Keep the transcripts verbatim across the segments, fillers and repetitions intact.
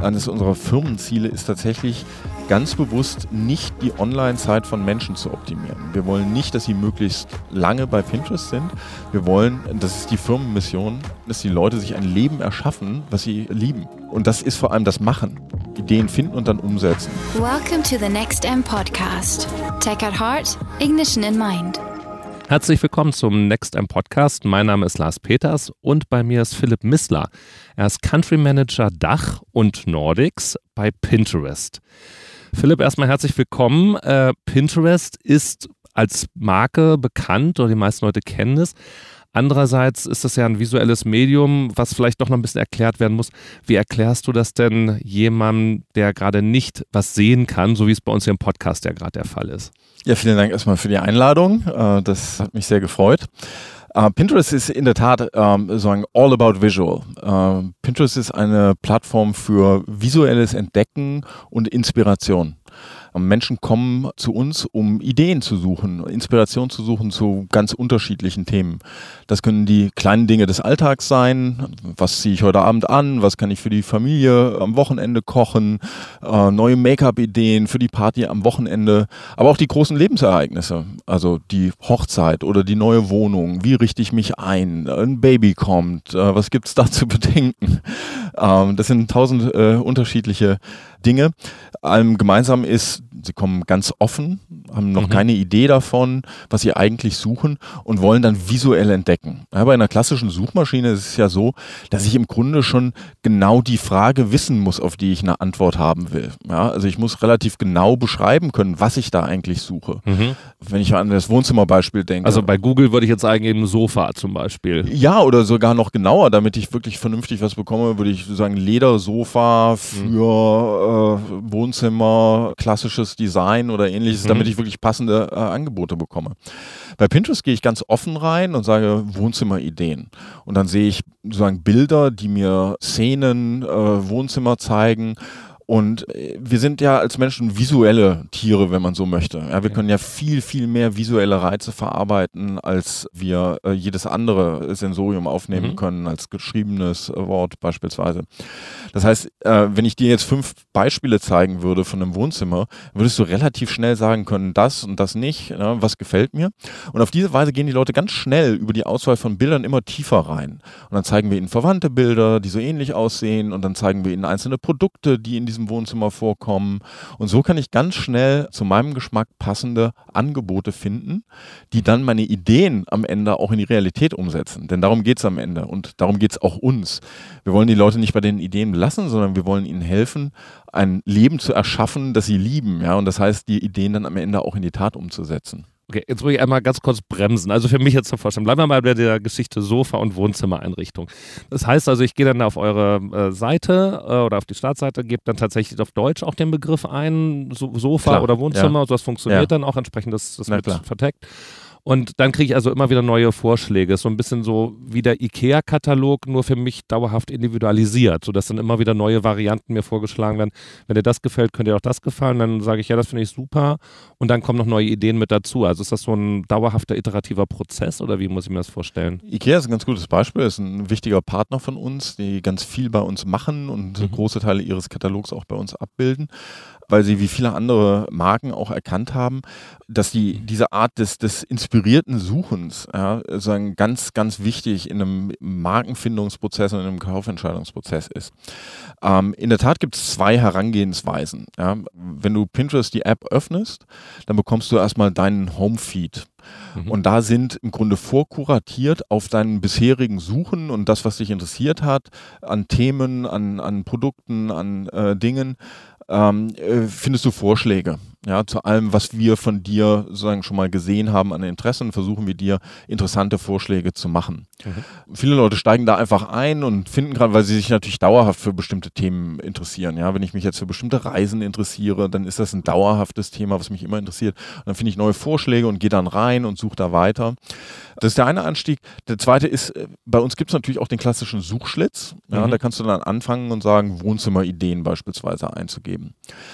eines unserer Firmenziele ist tatsächlich ganz bewusst nicht die Online-Zeit von Menschen zu optimieren. Wir wollen nicht, dass sie möglichst lange bei Pinterest sind. Wir wollen, das ist die Firmenmission, dass die Leute sich ein Leben erschaffen, was sie lieben. Und das ist vor allem das Machen. Ideen finden und dann umsetzen. Welcome to the Next M Podcast. Tech at Heart, Ignition in Mind. Herzlich willkommen zum Next M Podcast. Mein Name ist Lars Peters und bei mir ist Philipp Missler. Er ist Country Manager Dach und Nordics bei Pinterest. Philipp, erstmal herzlich willkommen. Äh, Pinterest ist als Marke bekannt oder die meisten Leute kennen es. Andererseits ist das ja ein visuelles Medium, was vielleicht doch noch ein bisschen erklärt werden muss. Wie erklärst du das denn jemandem, der gerade nicht was sehen kann, so wie es bei uns hier im Podcast ja gerade der Fall ist? Ja, vielen Dank erstmal für die Einladung. Das hat mich sehr gefreut. Pinterest ist in der Tat ähm, so ein All About Visual. Äh, Pinterest ist eine Plattform für visuelles Entdecken und Inspiration. Menschen kommen zu uns, um Ideen zu suchen, Inspiration zu suchen zu ganz unterschiedlichen Themen. Das können die kleinen Dinge des Alltags sein. Was ziehe ich heute Abend an? Was kann ich für die Familie am Wochenende kochen? Äh, neue Make-up-Ideen für die Party am Wochenende. Aber auch die großen Lebensereignisse. Also die Hochzeit oder die neue Wohnung. Wie richte ich mich ein? Ein Baby kommt. Äh, was gibt es da zu bedenken? Ähm, das sind tausend äh, unterschiedliche Dinge. Allem gemeinsam ist, sie kommen ganz offen, haben noch mhm. keine Idee davon, was sie eigentlich suchen und wollen dann visuell entdecken. Ja, bei einer klassischen Suchmaschine ist es ja so, dass ich im Grunde schon genau die Frage wissen muss, auf die ich eine Antwort haben will. Ja, also ich muss relativ genau beschreiben können, was ich da eigentlich suche. Mhm. Wenn ich an das Wohnzimmerbeispiel denke. Also bei Google würde ich jetzt eingeben Sofa zum Beispiel. Ja, oder sogar noch genauer, damit ich wirklich vernünftig was bekomme, würde ich sagen Ledersofa für mhm. äh, Wohnzimmer, klassisches Design oder ähnliches, mhm. damit ich wirklich passende äh, Angebote bekomme. Bei Pinterest gehe ich ganz offen rein und sage Wohnzimmerideen. Und dann sehe ich sozusagen Bilder, die mir Szenen, äh, Wohnzimmer zeigen. Und wir sind ja als Menschen visuelle Tiere, wenn man so möchte. Ja, wir können ja viel, viel mehr visuelle Reize verarbeiten, als wir äh, jedes andere Sensorium aufnehmen mhm. können, als geschriebenes Wort beispielsweise. Das heißt, äh, wenn ich dir jetzt fünf Beispiele zeigen würde von einem Wohnzimmer, würdest du relativ schnell sagen können, das und das nicht, ja, was gefällt mir. Und auf diese Weise gehen die Leute ganz schnell über die Auswahl von Bildern immer tiefer rein. Und dann zeigen wir ihnen verwandte Bilder, die so ähnlich aussehen, und dann zeigen wir ihnen einzelne Produkte, die in diesem Wohnzimmer vorkommen. Und so kann ich ganz schnell zu meinem Geschmack passende Angebote finden, die dann meine Ideen am Ende auch in die Realität umsetzen. Denn darum geht es am Ende und darum geht es auch uns. Wir wollen die Leute nicht bei den Ideen belassen, sondern wir wollen ihnen helfen, ein Leben zu erschaffen, das sie lieben. Ja? Und das heißt, die Ideen dann am Ende auch in die Tat umzusetzen. Okay, jetzt muss ich einmal ganz kurz bremsen. Also für mich jetzt zu vorstellen, bleiben wir mal bei der Geschichte Sofa- und Wohnzimmereinrichtung. Das heißt also, ich gehe dann auf eure äh, Seite äh, oder auf die Startseite, gebe dann tatsächlich auf Deutsch auch den Begriff ein, so, Sofa Klar, oder Wohnzimmer, ja. so das funktioniert ja. dann auch entsprechend, das, das Na, wird klar. verteckt. Und dann kriege ich also immer wieder neue Vorschläge, so ein bisschen so wie der IKEA-Katalog, nur für mich dauerhaft individualisiert, sodass dann immer wieder neue Varianten mir vorgeschlagen werden. Wenn dir das gefällt, könnte dir auch das gefallen. Dann sage ich, ja, das finde ich super. Und dann kommen noch neue Ideen mit dazu. Also ist das so ein dauerhafter, iterativer Prozess oder wie muss ich mir das vorstellen? IKEA ist ein ganz gutes Beispiel, ist ein wichtiger Partner von uns, die ganz viel bei uns machen und mhm. große Teile ihres Katalogs auch bei uns abbilden, weil sie wie viele andere Marken auch erkannt haben, dass die diese Art des, des inspirierten Suchens ja, sagen, ganz, ganz wichtig in einem Markenfindungsprozess und in einem Kaufentscheidungsprozess ist. Ähm, in der Tat gibt es zwei Herangehensweisen. Ja. Wenn du Pinterest die App öffnest, dann bekommst du erstmal deinen Homefeed. Mhm. Und da sind im Grunde vorkuratiert auf deinen bisherigen Suchen und das, was dich interessiert hat, an Themen, an, an Produkten, an äh, Dingen, ähm, äh, findest du Vorschläge. Ja, zu allem, was wir von dir sozusagen schon mal gesehen haben an Interessen, versuchen wir dir interessante Vorschläge zu machen. Mhm. Viele Leute steigen da einfach ein und finden gerade, weil sie sich natürlich dauerhaft für bestimmte Themen interessieren. Ja, wenn ich mich jetzt für bestimmte Reisen interessiere, dann ist das ein dauerhaftes Thema, was mich immer interessiert. Und dann finde ich neue Vorschläge und gehe dann rein und suche da weiter. Das ist der eine Anstieg. Der zweite ist, bei uns gibt es natürlich auch den klassischen Suchschlitz. Ja, mhm. Da kannst du dann anfangen und sagen, Wohnzimmerideen beispielsweise einzugeben.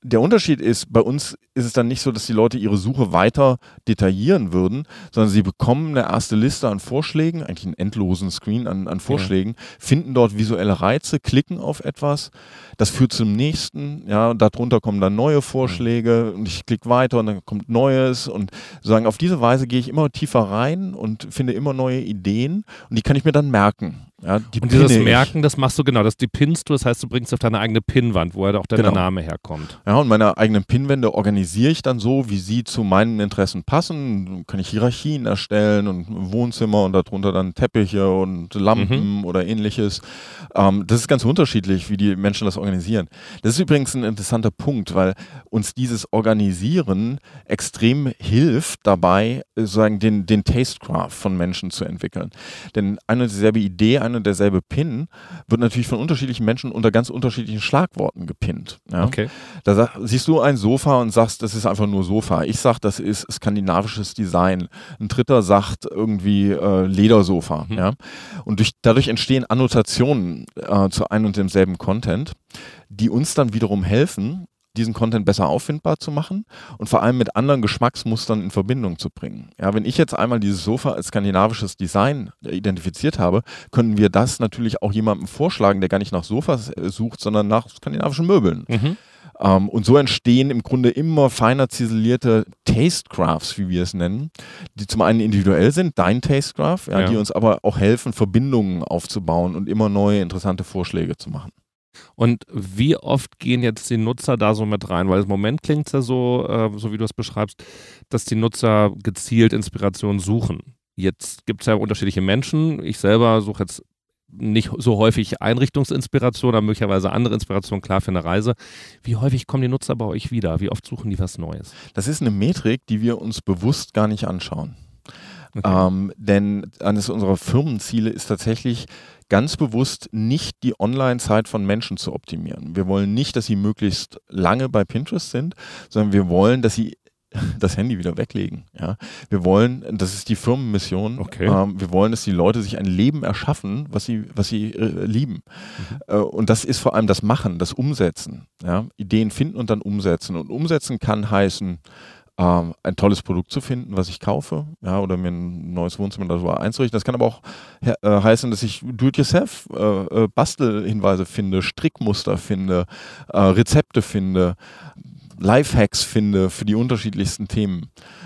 Der Unterschied ist, bei uns ist es dann nicht so, dass die Leute ihre Suche weiter detaillieren würden, sondern sie bekommen eine erste Liste an Vorschlägen, eigentlich einen endlosen Screen an, an Vorschlägen, ja. finden dort visuelle Reize, klicken auf etwas, das führt zum nächsten, ja, darunter kommen dann neue Vorschläge und ich klicke weiter und dann kommt Neues und sagen, auf diese Weise gehe ich immer tiefer rein und finde immer neue Ideen und die kann ich mir dann merken. Ja, die und dieses Merken, das machst du genau, das die pinnst du, das heißt, du bringst auf deine eigene Pinnwand, wo ja auch dein genau. Name herkommt. Ja, und meine eigenen Pinnwände organisiere ich dann so, wie sie zu meinen Interessen passen. Kann ich Hierarchien erstellen und Wohnzimmer und darunter dann Teppiche und Lampen mhm. oder ähnliches. Ähm, das ist ganz unterschiedlich, wie die Menschen das organisieren. Das ist übrigens ein interessanter Punkt, weil uns dieses Organisieren extrem hilft dabei, sozusagen den, den Tastecraft von Menschen zu entwickeln. Denn eine und dieselbe Idee, eine und derselbe Pin wird natürlich von unterschiedlichen Menschen unter ganz unterschiedlichen Schlagworten gepinnt. Ja? Okay. Da sag, siehst du ein Sofa und sagst, das ist einfach nur Sofa. Ich sag, das ist skandinavisches Design. Ein Dritter sagt irgendwie äh, Ledersofa. Mhm. Ja? Und durch, dadurch entstehen Annotationen äh, zu einem und demselben Content, die uns dann wiederum helfen, diesen Content besser auffindbar zu machen und vor allem mit anderen Geschmacksmustern in Verbindung zu bringen. Ja, wenn ich jetzt einmal dieses Sofa als skandinavisches Design identifiziert habe, können wir das natürlich auch jemandem vorschlagen, der gar nicht nach Sofas sucht, sondern nach skandinavischen Möbeln. Mhm. Um, und so entstehen im Grunde immer feiner ziselierte Tastecrafts, wie wir es nennen, die zum einen individuell sind, dein Tastecraft, ja, ja. die uns aber auch helfen, Verbindungen aufzubauen und immer neue interessante Vorschläge zu machen. Und wie oft gehen jetzt die Nutzer da so mit rein? Weil im Moment klingt es ja so, äh, so wie du es beschreibst, dass die Nutzer gezielt Inspiration suchen. Jetzt gibt es ja unterschiedliche Menschen. Ich selber suche jetzt nicht so häufig Einrichtungsinspiration, aber möglicherweise andere Inspiration, klar, für eine Reise. Wie häufig kommen die Nutzer bei euch wieder? Wie oft suchen die was Neues? Das ist eine Metrik, die wir uns bewusst gar nicht anschauen. Okay. Ähm, denn eines unserer Firmenziele ist tatsächlich ganz bewusst nicht die Online-Zeit von Menschen zu optimieren. Wir wollen nicht, dass sie möglichst lange bei Pinterest sind, sondern wir wollen, dass sie das Handy wieder weglegen. Ja. Wir wollen, das ist die Firmenmission, okay. ähm, wir wollen, dass die Leute sich ein Leben erschaffen, was sie, was sie äh, lieben. Mhm. Äh, und das ist vor allem das Machen, das Umsetzen. Ja. Ideen finden und dann umsetzen. Und umsetzen kann heißen, ähm, ein tolles Produkt zu finden, was ich kaufe, ja, oder mir ein neues Wohnzimmer oder so einzurichten. Das kann aber auch äh, heißen, dass ich Do-it-yourself äh, äh, Bastelhinweise finde, Strickmuster finde, äh, Rezepte finde, Lifehacks finde für die unterschiedlichsten Themen.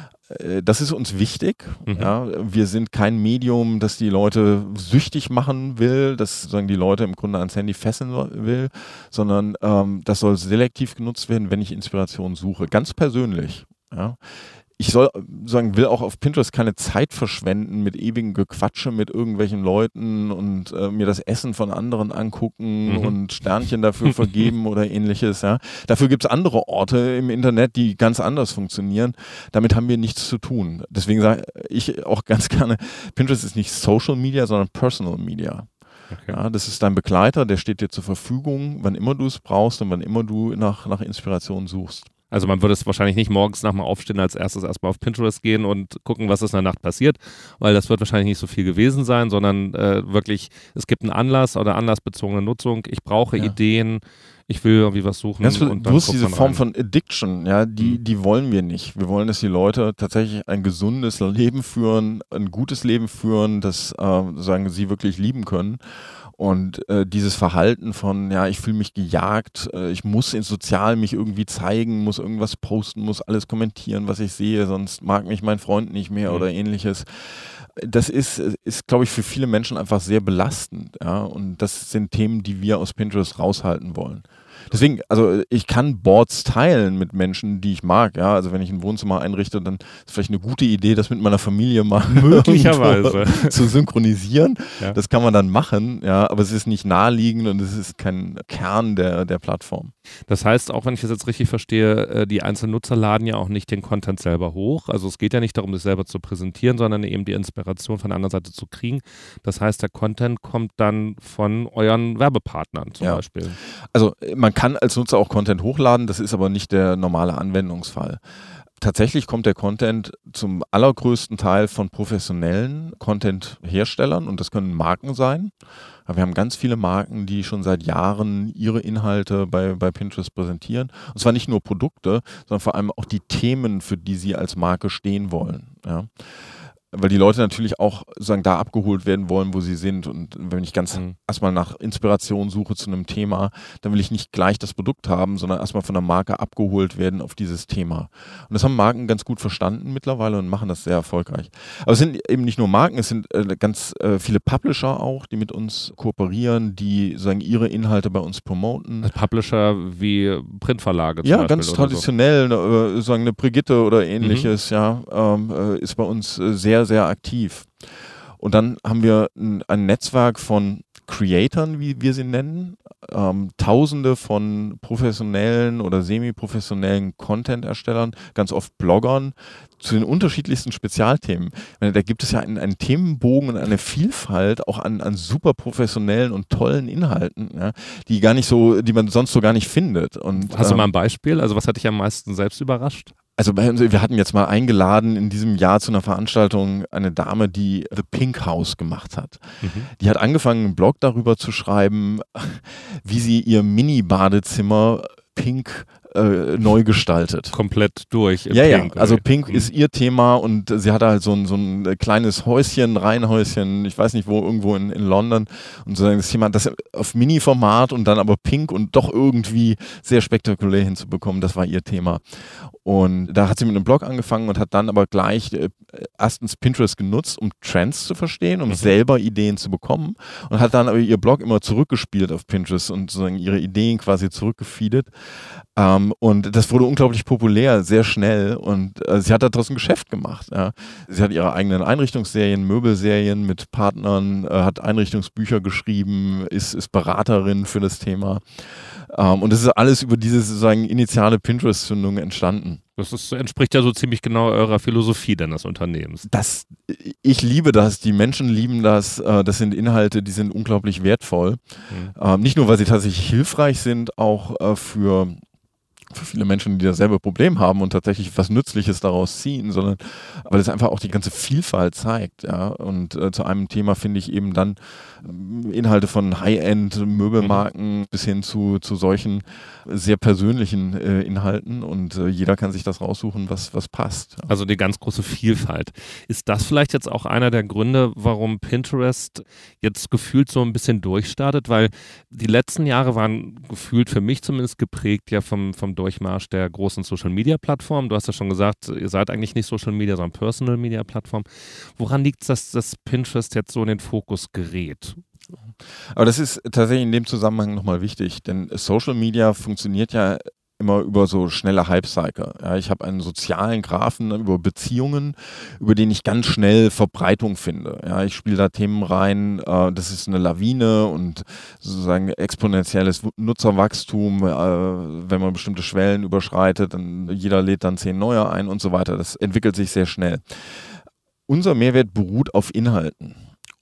Das ist uns wichtig. Mhm. Ja. Wir sind kein Medium, das die Leute süchtig machen will, das sozusagen die Leute im Grunde ans Handy fesseln will, sondern ähm, das soll selektiv genutzt werden, wenn ich Inspiration suche. Ganz persönlich. Ja. Ich soll sagen, will auch auf Pinterest keine Zeit verschwenden mit ewigem Gequatsche mit irgendwelchen Leuten und äh, mir das Essen von anderen angucken mhm. und Sternchen dafür vergeben oder ähnliches. Ja. Dafür gibt es andere Orte im Internet, die ganz anders funktionieren. Damit haben wir nichts zu tun. Deswegen sage ich auch ganz gerne, Pinterest ist nicht Social Media, sondern Personal Media. Okay. Ja, das ist dein Begleiter, der steht dir zur Verfügung, wann immer du es brauchst und wann immer du nach, nach Inspiration suchst. Also man würde es wahrscheinlich nicht morgens nach dem Aufstehen als erstes erstmal auf Pinterest gehen und gucken, was ist in der Nacht passiert, weil das wird wahrscheinlich nicht so viel gewesen sein, sondern äh, wirklich, es gibt einen Anlass oder anlassbezogene Nutzung. Ich brauche ja. Ideen, ich will irgendwie was suchen. Ganz und dann du hast diese Form von Addiction, ja, die, die wollen wir nicht. Wir wollen, dass die Leute tatsächlich ein gesundes Leben führen, ein gutes Leben führen, das äh, sagen sie wirklich lieben können. Und äh, dieses Verhalten von, ja, ich fühle mich gejagt, äh, ich muss in sozial mich irgendwie zeigen, muss irgendwas posten, muss alles kommentieren, was ich sehe, sonst mag mich mein Freund nicht mehr mhm. oder ähnliches. Das ist, ist glaube ich, für viele Menschen einfach sehr belastend. Ja? Und das sind Themen, die wir aus Pinterest raushalten wollen. Deswegen, also ich kann Boards teilen mit Menschen, die ich mag. Ja, also wenn ich ein Wohnzimmer einrichte, dann ist vielleicht eine gute Idee, das mit meiner Familie mal möglicherweise zu synchronisieren. Ja. Das kann man dann machen, ja, aber es ist nicht naheliegend und es ist kein Kern der, der Plattform. Das heißt, auch wenn ich das jetzt richtig verstehe, die einzelnen Nutzer laden ja auch nicht den Content selber hoch. Also es geht ja nicht darum, das selber zu präsentieren, sondern eben die Inspiration von der anderen Seite zu kriegen. Das heißt, der Content kommt dann von euren Werbepartnern zum ja. Beispiel. Also man kann als Nutzer auch Content hochladen, das ist aber nicht der normale Anwendungsfall. Tatsächlich kommt der Content zum allergrößten Teil von professionellen Content-Herstellern und das können Marken sein. Aber wir haben ganz viele Marken, die schon seit Jahren ihre Inhalte bei, bei Pinterest präsentieren. Und zwar nicht nur Produkte, sondern vor allem auch die Themen, für die sie als Marke stehen wollen. Ja. Weil die Leute natürlich auch sozusagen da abgeholt werden wollen, wo sie sind. Und wenn ich ganz mhm. erstmal nach Inspiration suche zu einem Thema, dann will ich nicht gleich das Produkt haben, sondern erstmal von der Marke abgeholt werden auf dieses Thema. Und das haben Marken ganz gut verstanden mittlerweile und machen das sehr erfolgreich. Aber es sind eben nicht nur Marken, es sind äh, ganz äh, viele Publisher auch, die mit uns kooperieren, die sozusagen ihre Inhalte bei uns promoten. Also Publisher wie Printverlage zum Ja, Beispiel ganz traditionell, so. äh, sozusagen eine Brigitte oder ähnliches, mhm. ja, ähm, äh, ist bei uns äh, sehr sehr aktiv. Und dann haben wir ein, ein Netzwerk von Creatoren, wie wir sie nennen, ähm, Tausende von professionellen oder semi-professionellen Content-Erstellern, ganz oft Bloggern, zu den unterschiedlichsten Spezialthemen. Meine, da gibt es ja einen, einen Themenbogen und eine Vielfalt auch an, an super professionellen und tollen Inhalten, ja, die gar nicht so, die man sonst so gar nicht findet. Und, Hast du ähm, mal ein Beispiel? Also was hat dich am meisten selbst überrascht? Also wir hatten jetzt mal eingeladen in diesem Jahr zu einer Veranstaltung eine Dame, die The Pink House gemacht hat. Mhm. Die hat angefangen, einen Blog darüber zu schreiben, wie sie ihr Mini-Badezimmer pink äh, neu gestaltet. Komplett durch im ja, Pink. Ja, also Pink mhm. ist ihr Thema und sie hatte halt so ein, so ein kleines Häuschen, Reihenhäuschen, ich weiß nicht wo, irgendwo in, in London und sozusagen das Thema, das auf Mini-Format und dann aber Pink und doch irgendwie sehr spektakulär hinzubekommen, das war ihr Thema. Und da hat sie mit einem Blog angefangen und hat dann aber gleich äh, erstens Pinterest genutzt, um Trends zu verstehen, um mhm. selber Ideen zu bekommen und hat dann aber ihr Blog immer zurückgespielt auf Pinterest und sozusagen ihre Ideen quasi zurückgefeedet. Ähm, und das wurde unglaublich populär, sehr schnell und äh, sie hat daraus ein Geschäft gemacht. Ja. Sie hat ihre eigenen Einrichtungsserien, Möbelserien mit Partnern, äh, hat Einrichtungsbücher geschrieben, ist, ist Beraterin für das Thema. Ähm, und das ist alles über diese sozusagen initiale Pinterest-Zündung entstanden. Das ist, entspricht ja so ziemlich genau eurer Philosophie deines Unternehmens. Das, ich liebe das, die Menschen lieben das, äh, das sind Inhalte, die sind unglaublich wertvoll. Mhm. Ähm, nicht nur, weil sie tatsächlich hilfreich sind, auch äh, für für viele Menschen, die dasselbe Problem haben und tatsächlich was Nützliches daraus ziehen, sondern weil es einfach auch die ganze Vielfalt zeigt. Ja? Und äh, zu einem Thema finde ich eben dann äh, Inhalte von High-End-Möbelmarken mhm. bis hin zu, zu solchen sehr persönlichen äh, Inhalten und äh, jeder kann sich das raussuchen, was, was passt. Ja. Also die ganz große Vielfalt. Ist das vielleicht jetzt auch einer der Gründe, warum Pinterest jetzt gefühlt so ein bisschen durchstartet? Weil die letzten Jahre waren gefühlt für mich zumindest geprägt ja vom, vom Durchmarsch der großen Social-Media-Plattformen. Du hast ja schon gesagt, ihr seid eigentlich nicht Social-Media, sondern Personal-Media-Plattform. Woran liegt es, dass das Pinterest jetzt so in den Fokus gerät? Aber das ist tatsächlich in dem Zusammenhang nochmal wichtig, denn Social-Media funktioniert ja immer über so schnelle Hype-Cycle. Ja, ich habe einen sozialen Graphen über Beziehungen, über den ich ganz schnell Verbreitung finde. Ja, ich spiele da Themen rein, äh, das ist eine Lawine und sozusagen exponentielles Nutzerwachstum, äh, wenn man bestimmte Schwellen überschreitet, dann jeder lädt dann zehn neue ein und so weiter. Das entwickelt sich sehr schnell. Unser Mehrwert beruht auf Inhalten.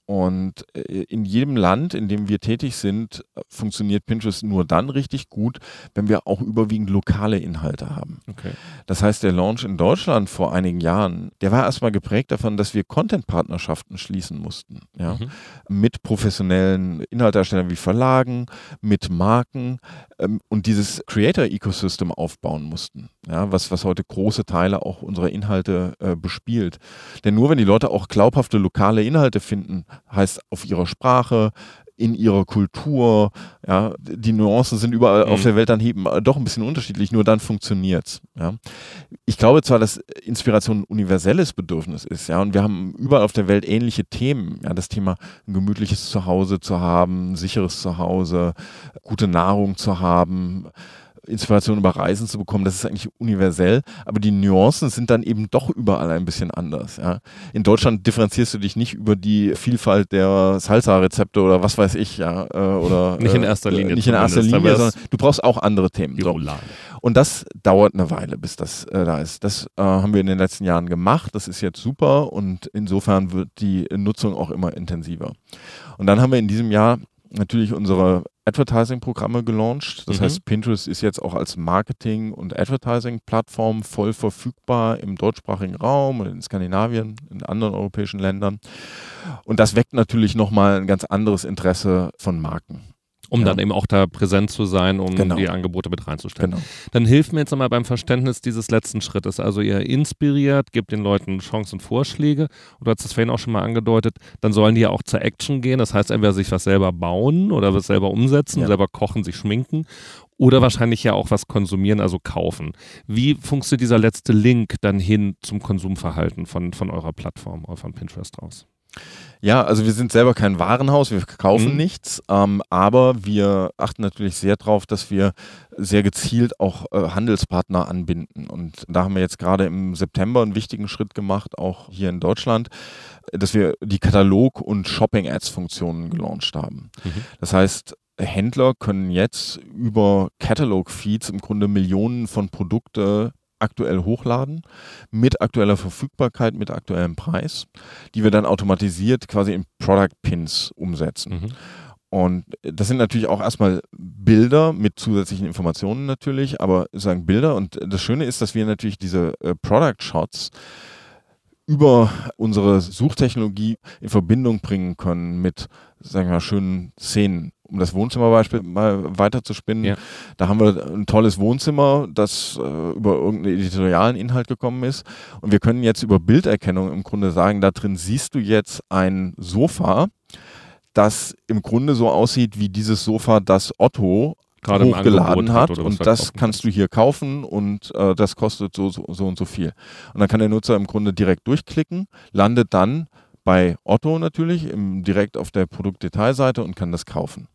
Und in jedem Land, in dem wir tätig sind, funktioniert Pinterest nur dann richtig gut, wenn wir auch überwiegend lokale Inhalte haben. Okay. Das heißt, der Launch in Deutschland vor einigen Jahren, der war erstmal geprägt davon, dass wir Content-Partnerschaften schließen mussten. Ja? Mhm. Mit professionellen Inhalteerstellern wie Verlagen, mit Marken ähm, und dieses Creator-Ecosystem aufbauen mussten, ja? was, was heute große Teile auch unserer Inhalte äh, bespielt. Denn nur wenn die Leute auch glaubhafte lokale Inhalte finden, heißt auf ihrer Sprache, in ihrer Kultur, ja, die Nuancen sind überall mhm. auf der Welt dann eben doch ein bisschen unterschiedlich, nur dann funktioniert's. Ja. Ich glaube zwar, dass Inspiration ein universelles Bedürfnis ist, ja, und wir haben überall auf der Welt ähnliche Themen, ja, das Thema ein gemütliches Zuhause zu haben, ein sicheres Zuhause, gute Nahrung zu haben, Inspiration über Reisen zu bekommen, das ist eigentlich universell, aber die Nuancen sind dann eben doch überall ein bisschen anders. Ja. In Deutschland differenzierst du dich nicht über die Vielfalt der Salsa-Rezepte oder was weiß ich, ja, oder nicht in erster Linie, äh, nicht in erster Linie, sondern du brauchst auch andere Themen. So. Und das dauert eine Weile, bis das äh, da ist. Das äh, haben wir in den letzten Jahren gemacht. Das ist jetzt super und insofern wird die Nutzung auch immer intensiver. Und dann haben wir in diesem Jahr natürlich unsere Advertising-Programme gelauncht. Das mhm. heißt, Pinterest ist jetzt auch als Marketing- und Advertising-Plattform voll verfügbar im deutschsprachigen Raum und in Skandinavien, in anderen europäischen Ländern. Und das weckt natürlich nochmal ein ganz anderes Interesse von Marken. Um ja. dann eben auch da präsent zu sein, um genau. die Angebote mit reinzustellen. Genau. Dann hilft mir jetzt einmal beim Verständnis dieses letzten Schrittes. Also ihr inspiriert, gebt den Leuten Chancen und Vorschläge. Und du hast es vorhin auch schon mal angedeutet, dann sollen die ja auch zur Action gehen. Das heißt, entweder sich was selber bauen oder was selber umsetzen, ja. selber kochen, sich schminken oder wahrscheinlich ja auch was konsumieren, also kaufen. Wie funktioniert dieser letzte Link dann hin zum Konsumverhalten von, von eurer Plattform oder von Pinterest aus? Ja, also wir sind selber kein Warenhaus, wir kaufen mhm. nichts, ähm, aber wir achten natürlich sehr darauf, dass wir sehr gezielt auch äh, Handelspartner anbinden. Und da haben wir jetzt gerade im September einen wichtigen Schritt gemacht, auch hier in Deutschland, dass wir die Katalog- und Shopping-Ads-Funktionen gelauncht haben. Mhm. Das heißt, Händler können jetzt über Catalog-Feeds im Grunde Millionen von Produkte aktuell hochladen, mit aktueller Verfügbarkeit, mit aktuellem Preis, die wir dann automatisiert quasi in Product Pins umsetzen. Mhm. Und das sind natürlich auch erstmal Bilder mit zusätzlichen Informationen natürlich, aber sagen Bilder. Und das Schöne ist, dass wir natürlich diese äh, Product Shots über unsere Suchtechnologie in Verbindung bringen können mit, sagen wir mal, schönen Szenen. Um das Wohnzimmerbeispiel mal weiter zu spinnen, ja. Da haben wir ein tolles Wohnzimmer, das äh, über irgendeinen editorialen Inhalt gekommen ist. Und wir können jetzt über Bilderkennung im Grunde sagen, da drin siehst du jetzt ein Sofa, das im Grunde so aussieht wie dieses Sofa, das Otto gerade hochgeladen hat, hat und das kannst du hier kaufen und äh, das kostet so, so, so und so viel. Und dann kann der Nutzer im Grunde direkt durchklicken, landet dann bei Otto natürlich im, direkt auf der Produktdetailseite und kann das kaufen.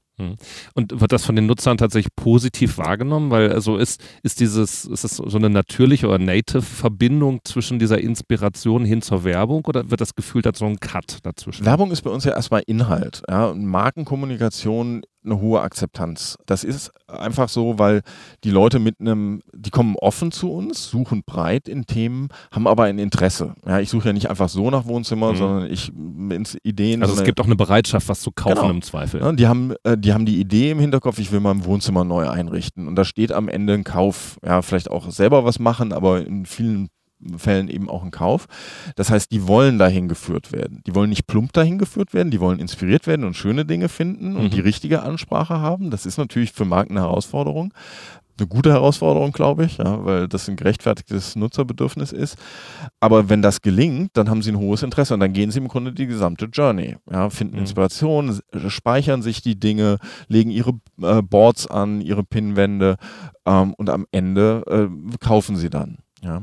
Und wird das von den Nutzern tatsächlich positiv wahrgenommen? Weil also ist, ist dieses, ist das so eine natürliche oder native Verbindung zwischen dieser Inspiration hin zur Werbung oder wird das gefühlt als so ein Cut dazwischen? Werbung ist bei uns ja erstmal Inhalt. Ja? Markenkommunikation eine hohe Akzeptanz. Das ist einfach so, weil die Leute mit einem, die kommen offen zu uns, suchen breit in Themen, haben aber ein Interesse. Ja, ich suche ja nicht einfach so nach Wohnzimmer, mhm. sondern ich ins Ideen. Also es gibt auch eine Bereitschaft, was zu kaufen genau. im Zweifel. Ja, die haben, äh, die haben die Idee im Hinterkopf, ich will mein Wohnzimmer neu einrichten. Und da steht am Ende ein Kauf. Ja, vielleicht auch selber was machen, aber in vielen Fällen eben auch ein Kauf. Das heißt, die wollen dahin geführt werden. Die wollen nicht plump dahin geführt werden, die wollen inspiriert werden und schöne Dinge finden und mhm. die richtige Ansprache haben. Das ist natürlich für Marken eine Herausforderung. Eine gute Herausforderung, glaube ich, ja, weil das ein gerechtfertigtes Nutzerbedürfnis ist. Aber wenn das gelingt, dann haben sie ein hohes Interesse und dann gehen sie im Grunde die gesamte Journey. Ja, finden mhm. Inspiration, speichern sich die Dinge, legen ihre äh, Boards an, ihre Pinwände ähm, und am Ende äh, kaufen sie dann. Ja.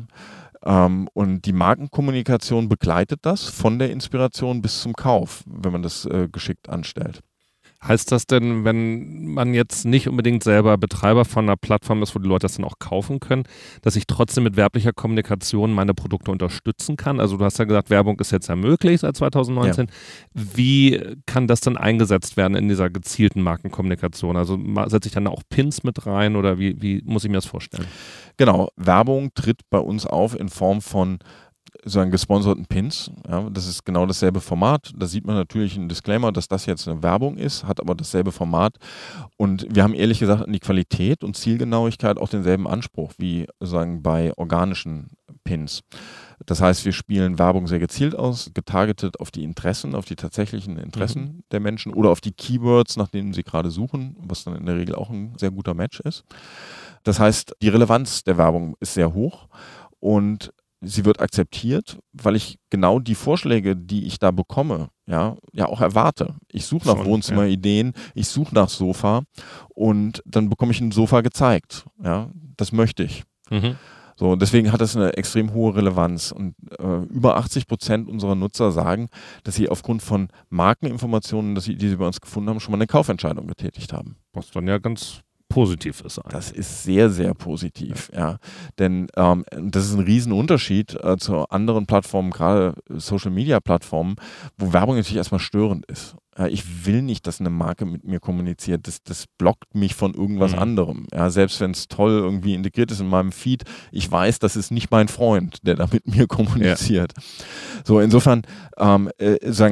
Um, und die Markenkommunikation begleitet das von der Inspiration bis zum Kauf, wenn man das äh, geschickt anstellt. Heißt das denn, wenn man jetzt nicht unbedingt selber Betreiber von einer Plattform ist, wo die Leute das dann auch kaufen können, dass ich trotzdem mit werblicher Kommunikation meine Produkte unterstützen kann? Also du hast ja gesagt, Werbung ist jetzt ja möglich seit zwanzig neunzehn. Ja. Wie kann das dann eingesetzt werden in dieser gezielten Markenkommunikation? Also setze ich dann auch Pins mit rein oder wie, wie muss ich mir das vorstellen? Genau, Werbung tritt bei uns auf in Form von so einen gesponserten Pins. Ja, das ist genau dasselbe Format. Da sieht man natürlich einen Disclaimer, dass das jetzt eine Werbung ist, hat aber dasselbe Format. Und wir haben ehrlich gesagt an die Qualität und Zielgenauigkeit auch denselben Anspruch wie sagen bei organischen Pins. Das heißt, wir spielen Werbung sehr gezielt aus, getargetet auf die Interessen, auf die tatsächlichen Interessen mhm. der Menschen oder auf die Keywords, nach denen sie gerade suchen, was dann in der Regel auch ein sehr guter Match ist. Das heißt, die Relevanz der Werbung ist sehr hoch und sie wird akzeptiert, weil ich genau die Vorschläge, die ich da bekomme, ja, ja auch erwarte. Ich suche nach Schon, Wohnzimmerideen, ja. ich suche nach Sofa und dann bekomme ich ein Sofa gezeigt. Ja, das möchte ich. Mhm. So, deswegen hat das eine extrem hohe Relevanz und äh, über achtzig Prozent unserer Nutzer sagen, dass sie aufgrund von Markeninformationen, dass sie, die sie bei uns gefunden haben, schon mal eine Kaufentscheidung getätigt haben. Was dann ja ganz positiv ist eigentlich. Das ist sehr, sehr positiv, ja. ja. Denn ähm, das ist ein Riesenunterschied äh, zu anderen Plattformen, gerade Social-Media-Plattformen, wo Werbung natürlich erstmal störend ist. Ja, ich will nicht, dass eine Marke mit mir kommuniziert. Das, das blockt mich von irgendwas mhm. anderem. Ja, selbst wenn es toll irgendwie integriert ist in meinem Feed, ich weiß, das ist nicht mein Freund, der da mit mir kommuniziert. Ja. So, insofern ähm, äh, sagen,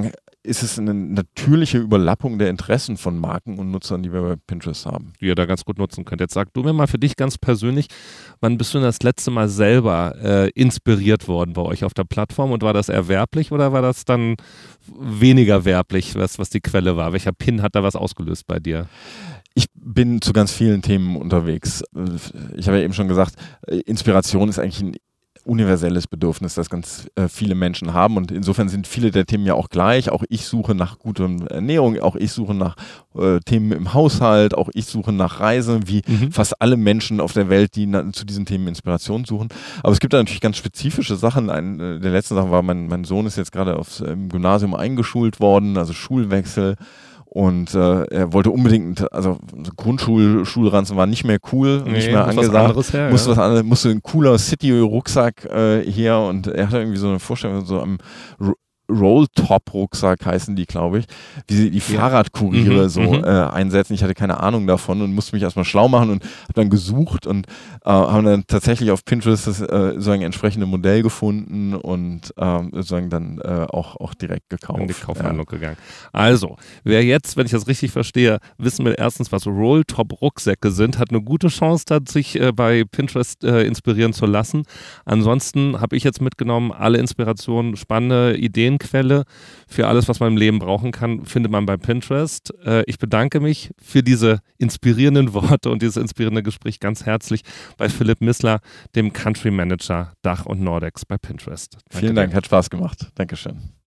ist es eine natürliche Überlappung der Interessen von Marken und Nutzern, die wir bei Pinterest haben. Die ihr da ganz gut nutzen könnt. Jetzt sag du mir mal für dich ganz persönlich, wann bist du das letzte Mal selber äh, inspiriert worden bei euch auf der Plattform und war das erwerblich oder war das dann weniger werblich, was, was die Quelle war? Welcher Pin hat da was ausgelöst bei dir? Ich bin zu ganz vielen Themen unterwegs. Ich habe ja eben schon gesagt, Inspiration ist eigentlich ein universelles Bedürfnis, das ganz äh, viele Menschen haben und insofern sind viele der Themen ja auch gleich. Auch ich suche nach guter Ernährung, auch ich suche nach äh, Themen im Haushalt, auch ich suche nach Reisen, wie mhm. fast alle Menschen auf der Welt, die na, zu diesen Themen Inspiration suchen. Aber es gibt da natürlich ganz spezifische Sachen. Ein, äh, der letzte Sache war, mein, mein Sohn ist jetzt gerade aufs ähm, Gymnasium eingeschult worden, also Schulwechsel. Und äh, er wollte unbedingt, also Grundschulranzen war nicht mehr cool, nee, nicht mehr angesagt. Was her, musste, ja. was anderes, musste ein cooler City-Rucksack äh, her und er hatte irgendwie so eine Vorstellung, so am Roll-Top-Rucksack heißen die, glaube ich, wie sie die ja. Fahrradkuriere mhm, so mhm. Äh, einsetzen. Ich hatte keine Ahnung davon und musste mich erstmal schlau machen und habe dann gesucht und äh, haben dann tatsächlich auf Pinterest das äh, sozusagen entsprechende Modell gefunden und äh, sozusagen dann äh, auch, auch direkt gekauft. In die Kaufhandlung ja. gegangen. Also, wer jetzt, wenn ich das richtig verstehe, wissen will erstens, was Roll-Top-Rucksäcke sind, hat eine gute Chance, sich äh, bei Pinterest äh, inspirieren zu lassen. Ansonsten habe ich jetzt mitgenommen, alle Inspirationen, spannende Ideen, Quelle für alles, was man im Leben brauchen kann, findet man bei Pinterest. Äh, ich bedanke mich für diese inspirierenden Worte und dieses inspirierende Gespräch ganz herzlich bei Philipp Missler, dem Country Manager Dach und Nordex bei Pinterest. Danke Vielen Dank, dir. Hat Spaß gemacht. Dankeschön.